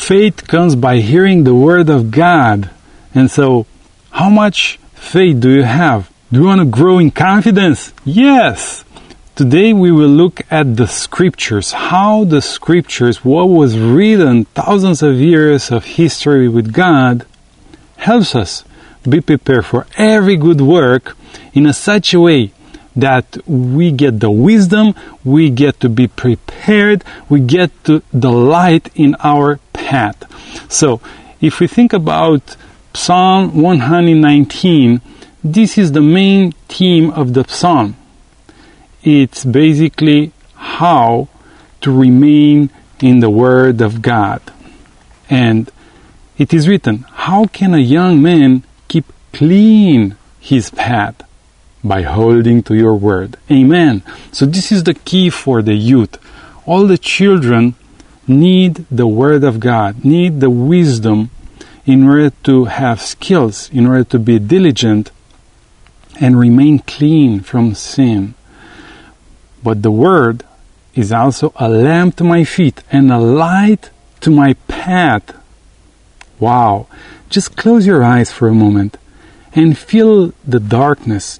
faith comes by hearing the word of God. And so, how much faith do you have? Do you want to grow in confidence? Yes! Today we will look at the scriptures, how the scriptures, what was written thousands of years of history with God, helps us be prepared for every good work in such a way that we get the wisdom, we get to be prepared, we get to the light in our path. So, if we think about Psalm 119, this is the main theme of the psalm. It's basically how to remain in the Word of God. And it is written, how can a young man keep clean his path? By holding to your word. Amen. So this is the key for the youth. All the children need the word of God, need the wisdom in order to have skills, in order to be diligent and remain clean from sin. But the word is also a lamp to my feet and a light to my path. Wow. Just close your eyes for a moment and feel the darkness.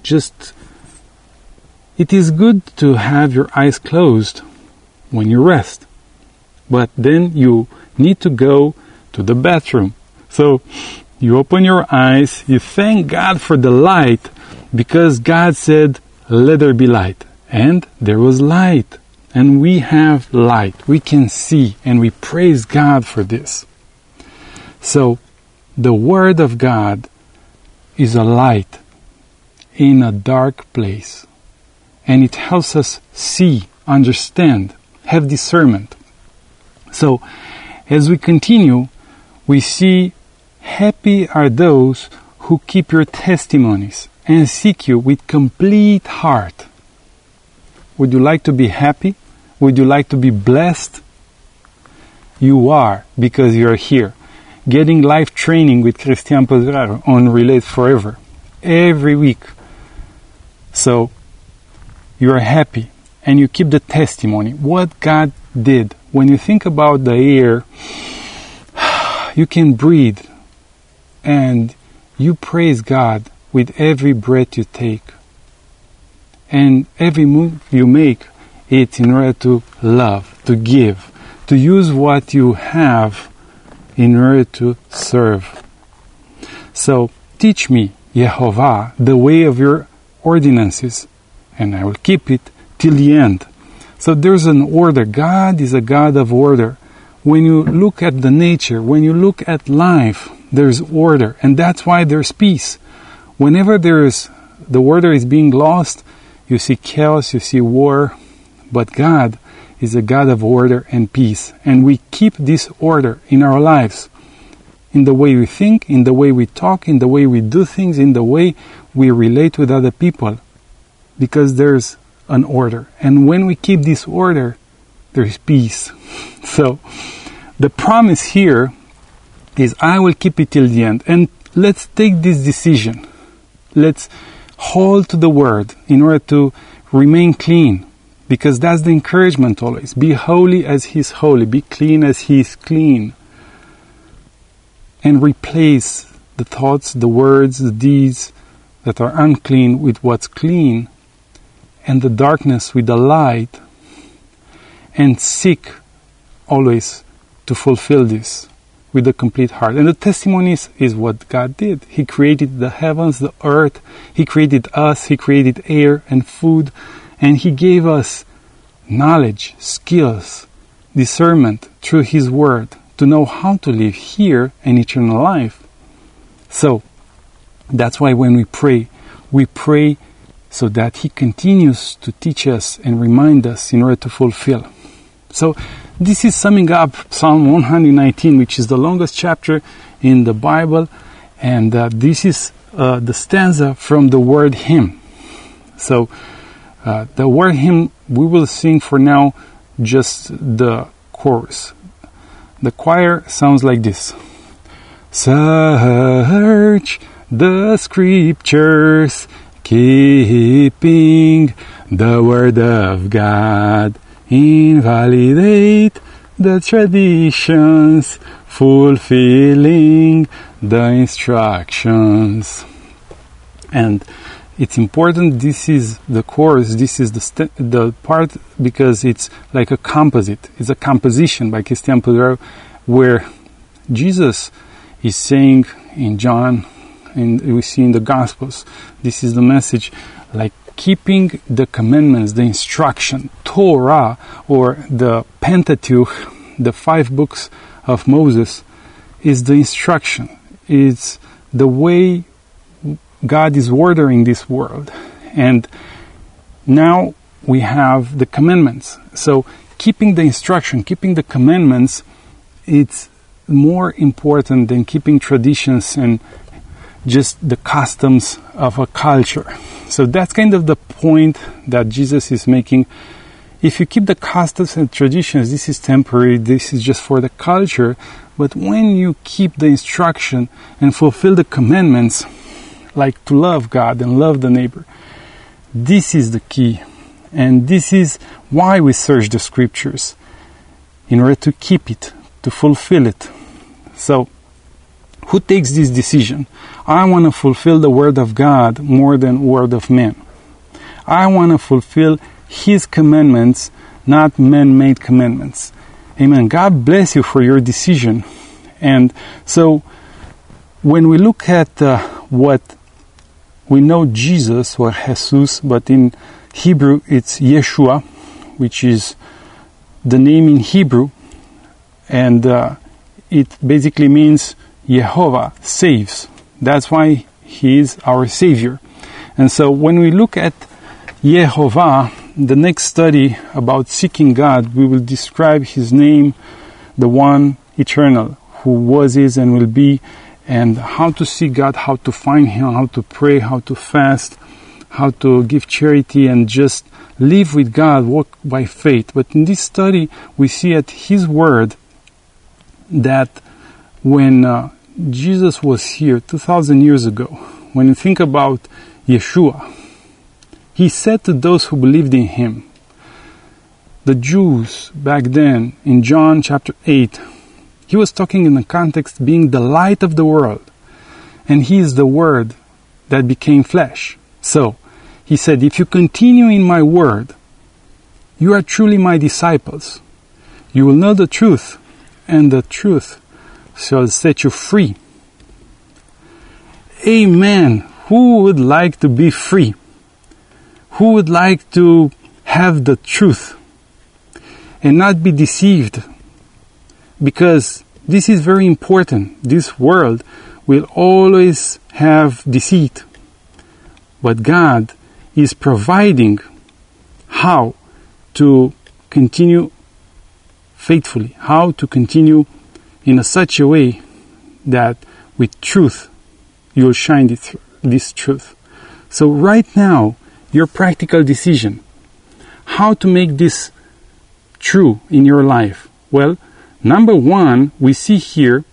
It is good to have your eyes closed when you rest. But then you need to go to the bathroom. So you open your eyes, you thank God for the light, because God said, let there be light. And there was light. And we have light. We can see, and we praise God for this. So the Word of God is a light in a dark place. And it helps us see, understand, have discernment. So, as we continue, we see, happy are those who keep your testimonies and seek you with complete heart. Would you like to be happy? Would you like to be blessed? You are, because you are here, getting life training with Christian Pozzeraro on Relate Forever every week. So, you are happy and you keep the testimony, what God did. When you think about the air, you can breathe and you praise God with every breath you take. And every move you make, it's in order to love, to give, to use what you have in order to serve. So, teach me, Yehovah, the way of your ordinances, and I will keep it till the end. So there's an order. God is a God of order. When you look at the nature, when you look at life, there's order, and that's why there's peace. Whenever the order is being lost, you see chaos, you see war, but God is a God of order and peace, and we keep this order in our lives, in the way we think, in the way we talk, in the way we do things, in the way we relate with other people, because there's an order. And when we keep this order, there's peace. So, the promise here is, I will keep it till the end. And let's take this decision. Let's hold to the word in order to remain clean. Because that's the encouragement always. Be holy as He is holy. Be clean as He is clean. And replace the thoughts, the words, the deeds that are unclean with what's clean, and the darkness with the light, and seek always to fulfill this with a complete heart. And the testimonies is what God did. He created the heavens, the earth, He created us, He created air and food, and He gave us knowledge, skills, discernment through His word to know how to live here in eternal life. So, that's why when we pray so that He continues to teach us and remind us in order to fulfill. So, this is summing up Psalm 119, which is the longest chapter in the Bible, and this is the stanza from the word hymn. So, the word hymn, we will sing for now just the chorus. The choir sounds like this. Search the scriptures, keeping the word of God. Invalidate the traditions, fulfilling the instructions. And it's important, this is the course, this is the part, because it's like a composite. It's a composition by Christian Pedro, where Jesus is saying in John, and we see in the Gospels, this is the message, like keeping the commandments, the instruction, Torah, or the Pentateuch, the 5 books of Moses, is the instruction. It's the way God is ordering this world. And now we have the commandments. So keeping the instruction, keeping the commandments, it's more important than keeping traditions and just the customs of a culture. So that's kind of the point that Jesus is making. If you keep the customs and traditions, this is temporary, this is just for the culture. But when you keep the instruction and fulfill the commandments, like to love God and love the neighbor, this is the key. And this is why we search the scriptures, in order to keep it, to fulfill it. So, who takes this decision? I want to fulfill the word of God more than word of man. I want to fulfill His commandments, not man-made commandments. Amen. God bless you for your decision. And so, when we look at what we know Jesus, or Jesus, but in Hebrew it's Yeshua, which is the name in Hebrew, and it basically means Yehovah saves. That's why He is our Savior. And so when we look at Yehovah, the next study about seeking God, we will describe His name, the one eternal, who was, is, and will be, and how to seek God, how to find Him, how to pray, how to fast, how to give charity, and just live with God, walk by faith. But in this study, we see at His Word that when Jesus was here 2,000 years ago, when you think about Yeshua, He said to those who believed in Him, the Jews back then, in John chapter 8, He was talking in the context being the light of the world. And He is the Word that became flesh. So, He said, if you continue in my word, you are truly my disciples. You will know the truth, and the truth shall set you free. Amen. Who would like to be free? Who would like to have the truth and not be deceived? Because this is very important. This world will always have deceit. But God is providing how to continue faithfully, how to continue in such a way that with truth you will shine this truth. So right now, your practical decision, how to make this true in your life. Well, number one, we see here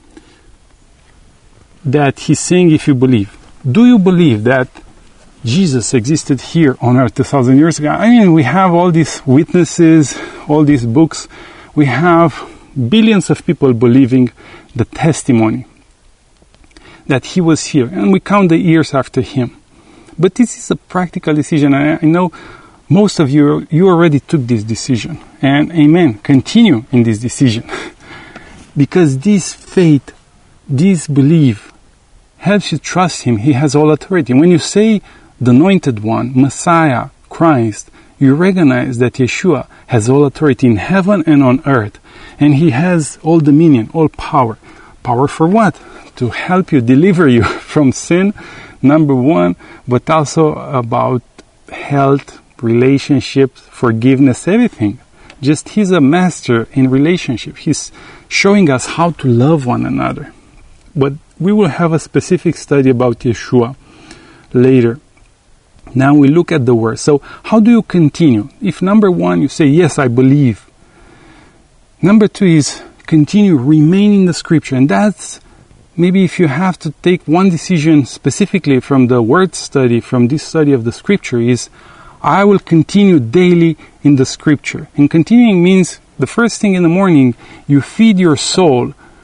that He's saying if you believe. Do you believe that Jesus existed here on earth 2,000 years ago? I mean, we have all these witnesses, all these books. We have billions of people believing the testimony that He was here. And we count the years after Him. But this is a practical decision. I know most of you already took this decision. And amen, continue in this decision. Because this faith, this belief, helps you trust Him. He has all authority. When you say the Anointed One, Messiah, Christ, you recognize that Yeshua has all authority in heaven and on earth. And He has all dominion, all power. Power for what? To help you, deliver you from sin, number one, but also about health, relationships, forgiveness, everything. Just He's a master in relationship. He's showing us how to love one another. But we will have a specific study about Yeshua later. Now we look at the word. So how do you continue? If number one, you say, yes, I believe. Number two is continue, remain in the scripture. And that's maybe if you have to take one decision specifically from the word study, from this study of the scripture, is I will continue daily in the scripture. And continuing means the first thing in the morning, you feed your soul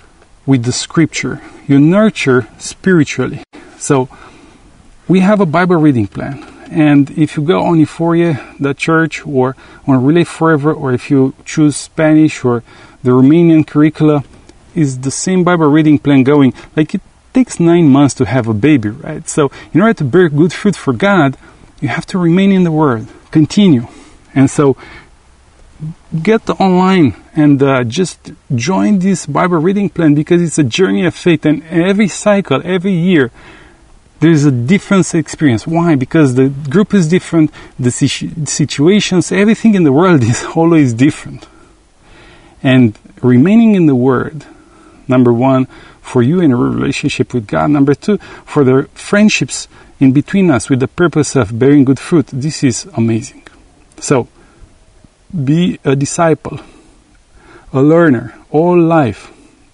with the scripture. You nurture spiritually. So we have a Bible reading plan. And if you go on Euphoria, the church, or on Relay Forever, or if you choose Spanish or the Romanian curricula, is the same Bible reading plan going. Like, it takes 9 months to have a baby, right? So in order to bear good fruit for God, you have to remain in the Word, continue. And so get online and just join this Bible reading plan, because it's a journey of faith, and every cycle, every year, there's a different experience. Why? Because the group is different, the situations, everything in the world is always different. And remaining in the Word, number one, for you in a relationship with God. Number two, for the friendships in between us with the purpose of bearing good fruit. This is amazing. So, be a disciple, a learner, all life.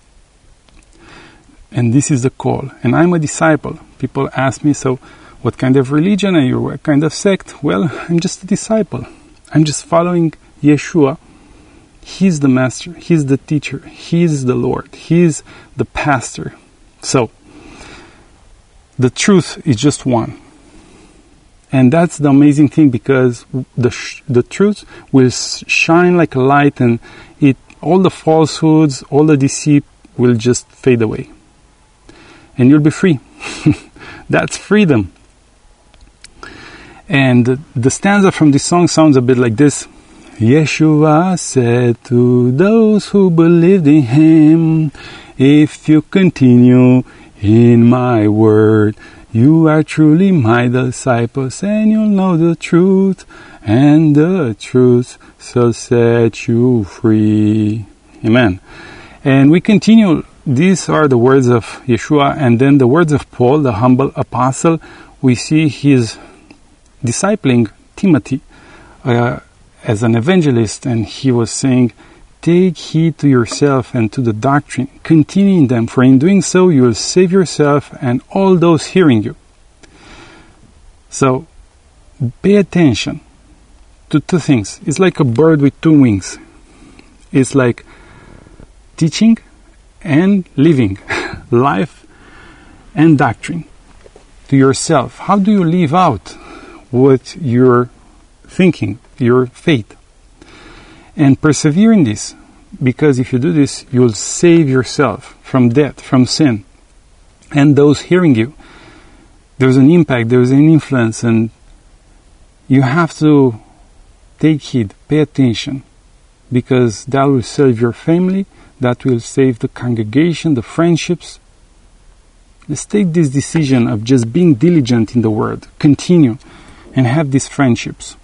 And this is the call. And I'm a disciple. People ask me, so what kind of religion are you? What kind of sect? Well, I'm just a disciple. I'm just following Yeshua. He's the master. He's the teacher. He's the Lord. He's the pastor. So, the truth is just one. And that's the amazing thing, because the truth will shine like a light, and all the falsehoods, all the deceit will just fade away. And you'll be free. That's freedom. And the stanza from this song sounds a bit like this. Yeshua said to those who believed in Him, if you continue in my word, you are truly my disciples, and you'll know the truth, and the truth shall set you free. Amen. And we continue. These are the words of Yeshua, and then the words of Paul, the humble apostle. We see he's discipling Timothy as an evangelist, and he was saying, take heed to yourself and to the doctrine. Continue in them, for in doing so you will save yourself and all those hearing you. So, pay attention to two things. It's like a bird with two wings. It's like teaching and living, life and doctrine to yourself. How do you live out what you're thinking, your faith? And persevere in this, because if you do this, you'll save yourself from death, from sin, and those hearing you. There's an impact, there's an influence, and you have to take heed, pay attention, because that will save your family, that will save the congregation, the friendships. Let's take this decision of just being diligent in the Word, continue, and have these friendships.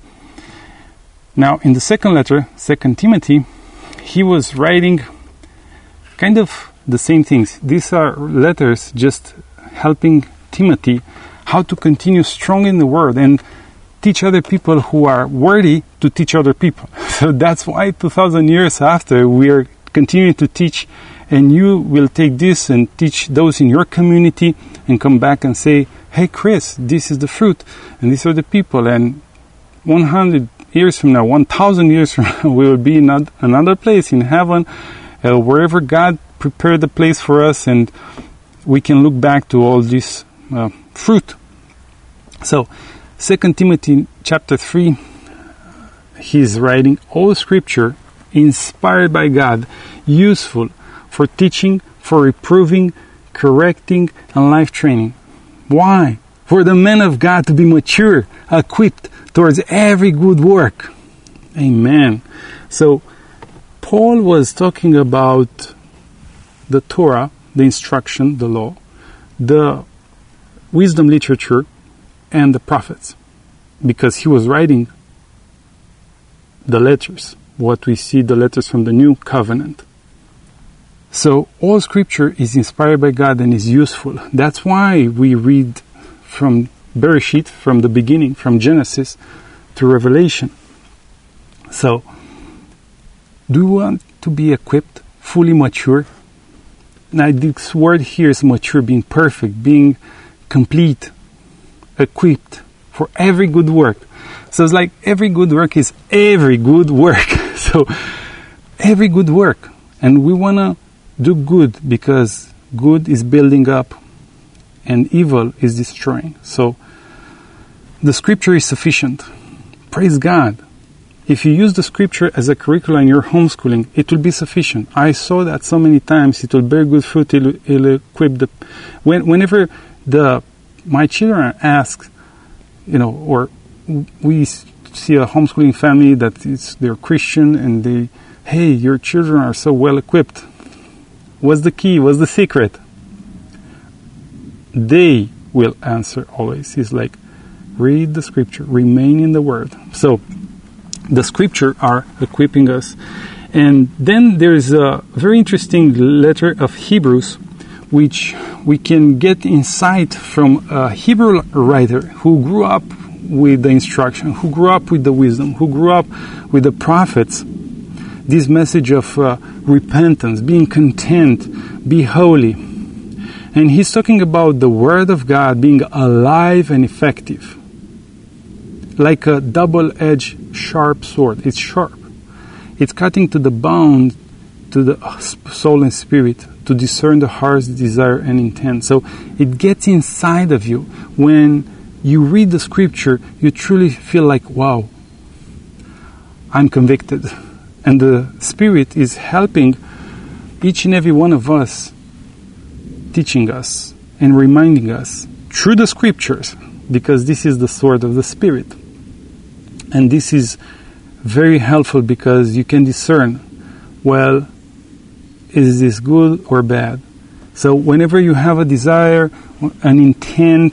Now, in the second letter, 2 Timothy, he was writing kind of the same things. These are letters just helping Timothy how to continue strong in the Word and teach other people who are worthy to teach other people. So that's why 2,000 years after, we are continuing to teach, and you will take this and teach those in your community and come back and say, hey, Chris, this is the fruit, and these are the people, and 100 years from now, 1,000 years from now, we will be in another place in heaven, wherever God prepared the place for us, and we can look back to all this fruit. So, 2 Timothy chapter 3, he's writing, all scripture inspired by God, useful for teaching, for reproving, correcting, and life training. Why? For the men of God to be mature, equipped towards every good work. Amen. So, Paul was talking about the Torah, the instruction, the law, the wisdom literature, and the prophets, because he was writing the letters, what we see, the letters from the New Covenant. So, all scripture is inspired by God and is useful. That's why we read from Bereshit, from the beginning, from Genesis to Revelation. So, do you want to be equipped, fully mature? Now, this word here is mature, being perfect, being complete, equipped for every good work. So it's like every good work is every good work. So, every good work. And we want to Do good, because good is building up and evil is destroying. So the scripture is sufficient. Praise God. If you use the scripture as a curriculum in your homeschooling, it will be sufficient. I saw that so many times. It will bear good fruit. It'll equip the. Whenever my children ask, or we see a homeschooling family they're Christian and hey, your children are so well equipped. What's the key? What's the secret? They will answer always. It's like, read the scripture, remain in the word. So the scripture are equipping us. And then there's a very interesting letter of Hebrews, which we can get insight from a Hebrew writer who grew up with the instruction, who grew up with the wisdom, who grew up with the prophets. This message of repentance, being content, be holy. And he's talking about the Word of God being alive and effective. Like a double-edged sharp sword. It's sharp. It's cutting to the bone, to the soul and spirit, to discern the heart's desire and intent. So it gets inside of you. When you read the scripture, you truly feel like, wow, I'm convicted. And the Spirit is helping each and every one of us, teaching us and reminding us through the scriptures, because this is the sword of the Spirit. And this is very helpful because you can discern, well, is this good or bad? So whenever you have a desire, an intent,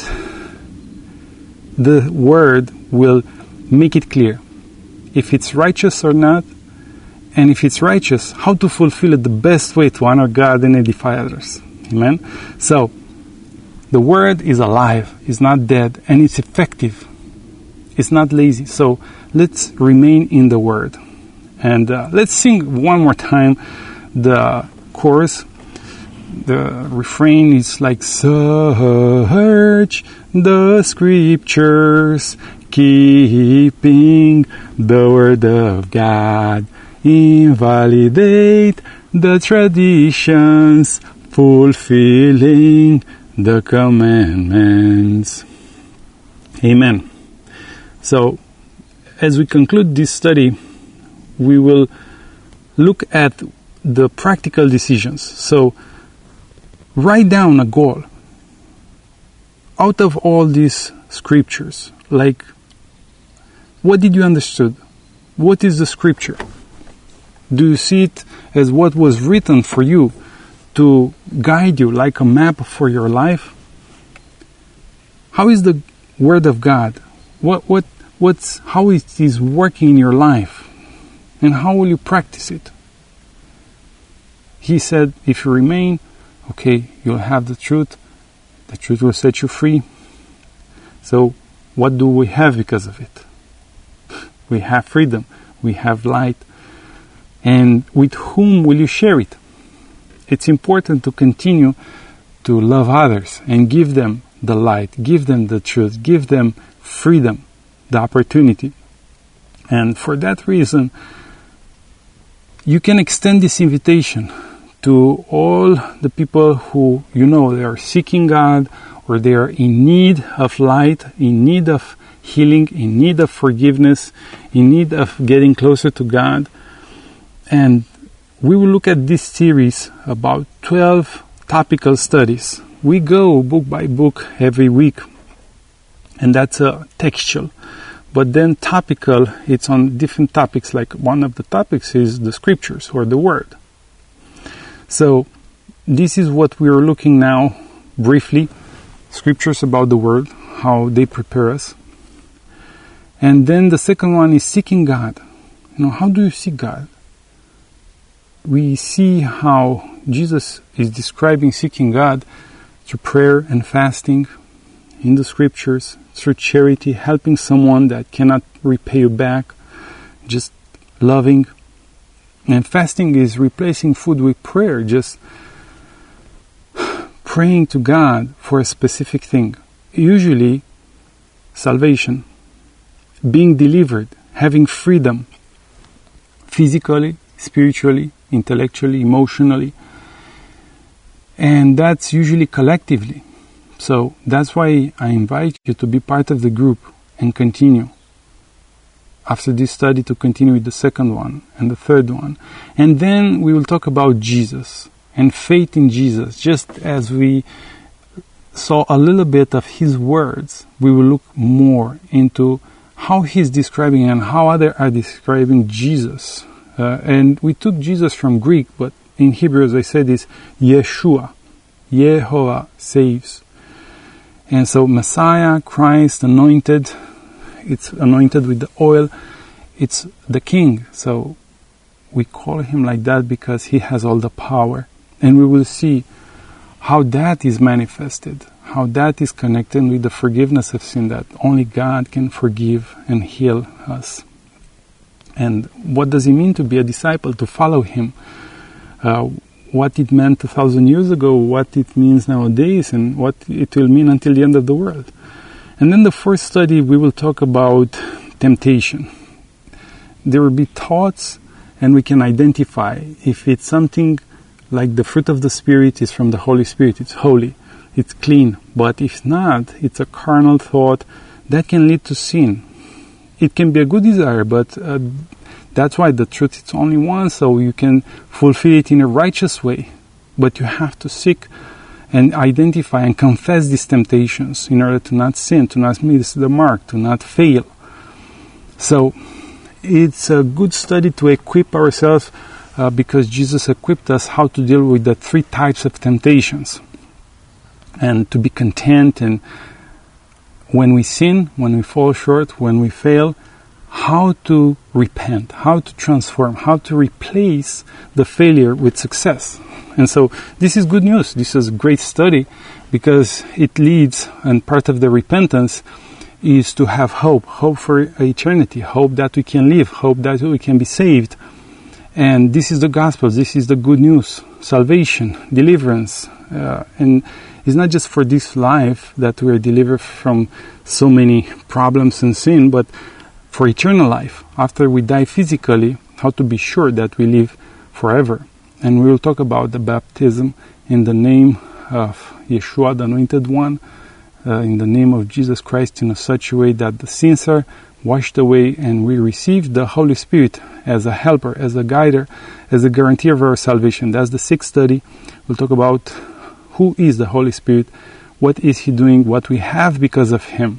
the Word will make it clear if it's righteous or not, and if it's righteous, how to fulfill it the best way to honor God and edify others. Amen? So, the Word is alive, it's not dead, and it's effective. It's not lazy. So, let's remain in the Word. And let's sing one more time the chorus. The refrain is like, search the scriptures, keeping the Word of God, invalidate the traditions, fulfilling the commandments. Amen. So, as we conclude this study, we will look at the practical decisions. So, write down a goal. Out of all these scriptures, like, what did you understood? What is the scripture? Do you see it as what was written for you to guide you like a map for your life? How is the Word of God? How it is working in your life? And how will you practice it? He said, if you remain, okay, you'll have the truth. The truth will set you free. So, what do we have because of it? We have freedom. We have light. And with whom will you share it? It's important to continue to love others and give them the light, give them the truth, give them freedom, the opportunity. And for that reason, you can extend this invitation to all the people who, they are seeking God, or they are in need of light, in need of healing, in need of forgiveness, in need of getting closer to God. And we will look at this series about 12 topical studies. We go book by book every week, and that's textual. But then topical, it's on different topics, like one of the topics is the scriptures or the Word. So this is what we are looking now briefly, scriptures about the Word, how they prepare us. And then the second one is seeking God. How do you seek God? We see how Jesus is describing seeking God through prayer and fasting in the scriptures, through charity, helping someone that cannot repay you back, just loving. And fasting is replacing food with prayer, just praying to God for a specific thing. Usually, salvation, being delivered, having freedom, physically, spiritually, intellectually, emotionally. And that's usually collectively. So that's why I invite you to be part of the group and continue. After this study, to continue with the second one and the third one. And then we will talk about Jesus and faith in Jesus. Just as we saw a little bit of his words, we will look more into how he's describing and how others are describing Jesus. And we took Jesus from Greek, but in Hebrew, as I said, is Yeshua. Yehovah saves. And so Messiah, Christ, anointed, it's anointed with the oil, it's the King. So we call him like that because he has all the power. And we will see how that is manifested, how that is connected with the forgiveness of sin, that only God can forgive and heal us. And what does it mean to be a disciple, to follow him? What it meant 2,000 years ago, what it means nowadays, and what it will mean until the end of the world. And then the fourth study, we will talk about temptation. There will be thoughts, and we can identify if it's something like the fruit of the Spirit is from the Holy Spirit, it's holy, it's clean. But if not, it's a carnal thought that can lead to sin. It can be a good desire, but that's why the truth is only one, so you can fulfill it in a righteous way. But you have to seek and identify and confess these temptations in order to not sin, to not miss the mark, to not fail. So it's a good study to equip ourselves because Jesus equipped us how to deal with the three types of temptations. And to be content, and when we sin, when we fall short, when we fail, how to repent, how to transform, how to replace the failure with success. And so this is good news. This is a great study because it leads, and part of the repentance is to have hope for eternity, hope that we can live, hope that we can be saved. And this is the gospel, this is the good news, salvation, deliverance. And it's not just for this life that we are delivered from so many problems and sin, but for eternal life. After we die physically, how to be sure that we live forever. And we will talk about the baptism in the name of Yeshua, the Anointed One, in the name of Jesus Christ, in such a way that the sins are washed away and we receive the Holy Spirit as a helper, as a guider, as a guarantee of our salvation. That's the sixth study. We'll talk about who is the Holy Spirit, what is he doing, what we have because of him.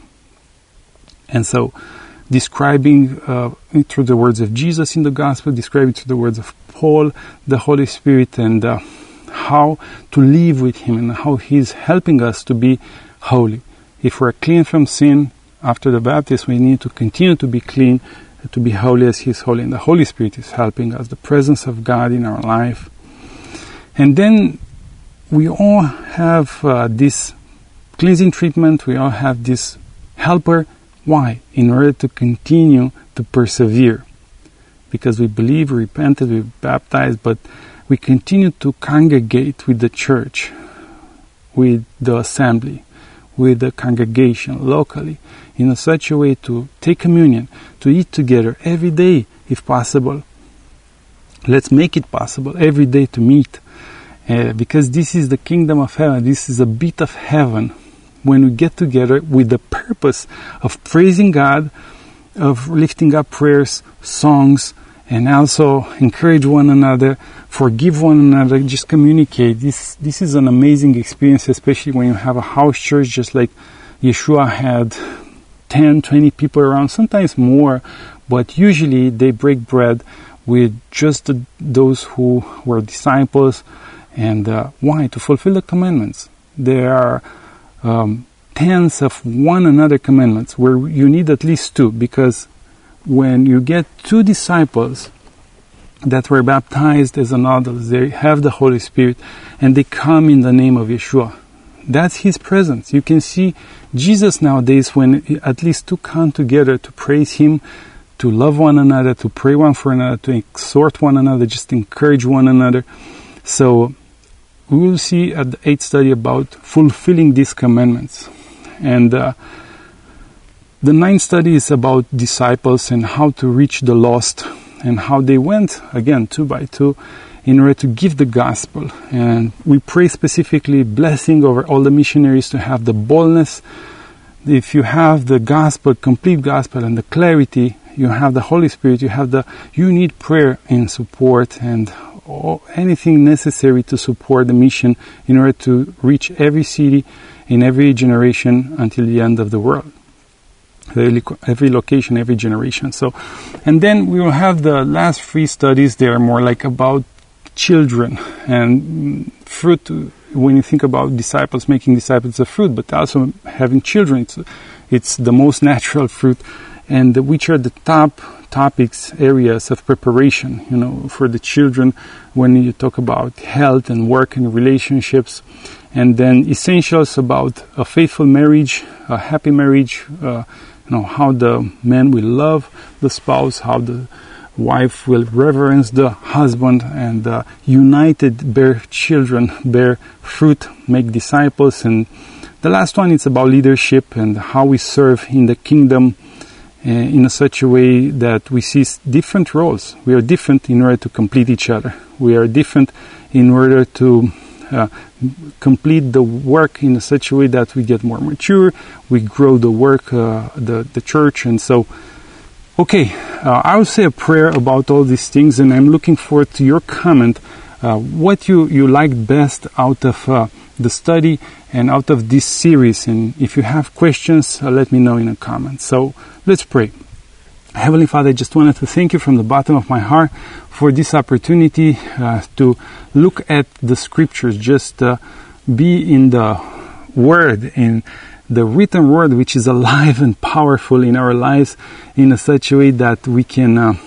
And so, describing through the words of Jesus in the Gospel, describing through the words of Paul, the Holy Spirit, and how to live with him and how he's helping us to be holy. If we're clean from sin after the baptism, we need to continue to be clean, to be holy as he's holy. And the Holy Spirit is helping us, the presence of God in our life. And then we all have this cleansing treatment, we all have this helper. Why? In order to continue to persevere. Because we believe, we repented, we baptized, but we continue to congregate with the church, with the assembly, with the congregation locally, in such a way to take communion, to eat together every day if possible. Let's make it possible every day to meet. Because this is the kingdom of heaven, this is a bit of heaven. When we get together with the purpose of praising God, of lifting up prayers, songs, and also encourage one another, forgive one another, just communicate. This is an amazing experience, especially when you have a house church, just like Yeshua had 10, 20 people around, sometimes more, but usually they break bread with just those who were disciples. And why? To fulfill the commandments. There are tens of one another commandments where you need at least two, because when you get two disciples that were baptized as an adult, they have the Holy Spirit and they come in the name of Yeshua. That's his presence. You can see Jesus nowadays when at least two come together to praise him, to love one another, to pray one for another, to exhort one another, just encourage one another. So we will see at the 8th study about fulfilling these commandments. And the 9th study is about disciples and how to reach the lost and how they went, again, 2 by 2, in order to give the gospel. And we pray specifically blessing over all the missionaries to have the boldness. If you have the gospel, complete gospel, and the clarity, you have the Holy Spirit, you need prayer and support and anything necessary to support the mission in order to reach every city in every generation until the end of the world. Every location, every generation. So, and then we will have the last 3 studies. They are more like about children and fruit. When you think about disciples, making disciples, it's a fruit, but also having children, it's the most natural fruit, and which are the top topics, areas of preparation, for the children when you talk about health and work and relationships, and then essentials about a faithful marriage, a happy marriage, how the man will love the spouse, how the wife will reverence the husband, and united bear children, bear fruit, make disciples. And the last one is about leadership and how we serve in the kingdom in such a way that we see different roles. We are different in order to complete each other. We are different in order to complete the work in such a way that we get more mature, we grow the work, the church. And so, I will say a prayer about all these things, and I'm looking forward to your comment, what you liked best out of the study and out of this series. And if you have questions, let me know in the comments. So let's pray. Heavenly Father, I just wanted to thank you from the bottom of my heart for this opportunity to look at the scriptures, just be in the Word, in the written Word, which is alive and powerful in our lives in such a way that we can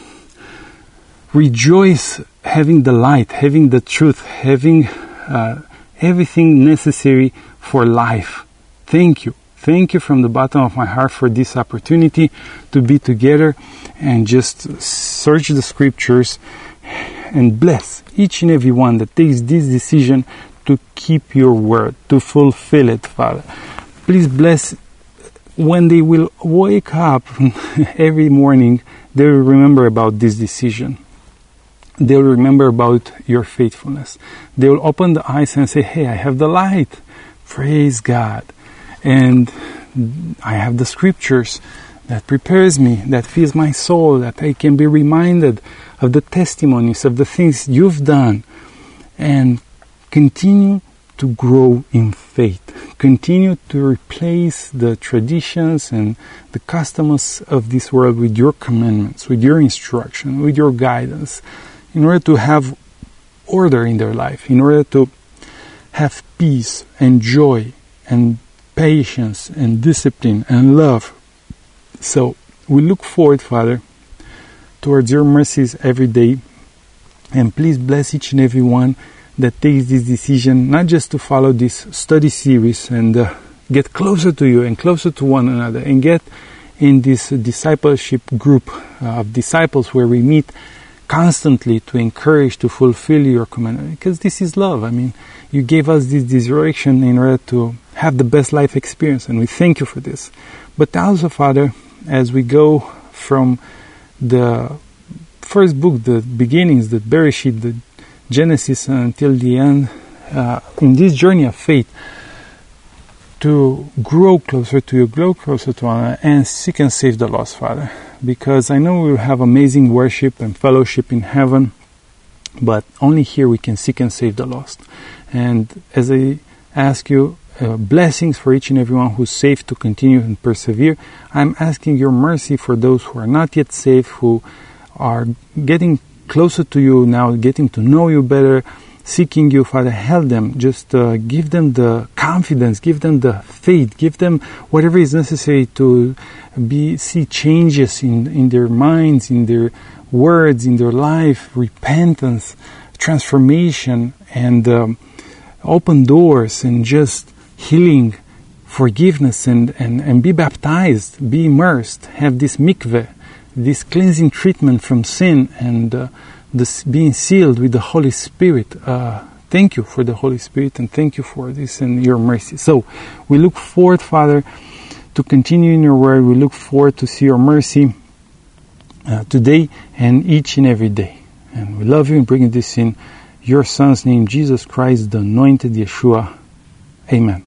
rejoice having the light, having the truth, having everything necessary for life. Thank you. Thank you from the bottom of my heart for this opportunity to be together and just search the scriptures and bless each and every one that takes this decision to keep your word, to fulfill it, Father. Please bless when they will wake up every morning, they will remember about this decision. They will remember about your faithfulness. They will open the eyes and say, hey, I have the light. Praise God. And I have the scriptures that prepares me, that feeds my soul, that I can be reminded of the testimonies, of the things you've done, and continue to grow in faith. Continue to replace the traditions and the customs of this world with your commandments, with your instruction, with your guidance, in order to have order in their life, in order to have peace and joy and patience and discipline and love. So we look forward, Father, towards your mercies every day. And please bless each and every one that takes this decision, not just to follow this study series and get closer to you and closer to one another, and get in this discipleship group of disciples where we meet constantly to encourage, to fulfill your commandment. Because this is love. I mean, you gave us this direction in order to have the best life experience, and we thank you for this. But also, Father, as we go from the first book, the beginnings, the Bereshit, the Genesis, until the end, in this journey of faith, to grow closer to you, grow closer to honor, and seek and save the lost, Father. Because I know we will have amazing worship and fellowship in heaven, but only here we can seek and save the lost. And as I ask you blessings for each and everyone who's saved to continue and persevere, I'm asking your mercy for those who are not yet saved, who are getting closer to you now, getting to know you better, seeking you, Father. Help them. Just give them the confidence, give them the faith, give them whatever is necessary to see changes in their minds, in their words, in their life, repentance, transformation, and open doors, and just healing, forgiveness, and be baptized, be immersed, have this mikveh, this cleansing treatment from sin, and this being sealed with the Holy Spirit. Thank you for the Holy Spirit, and thank you for this and your mercy. So we look forward, Father, to continue in your word. We look forward to see your mercy today and each and every day. And we love you and bring this in your Son's name, Jesus Christ, the anointed Yeshua. Amen.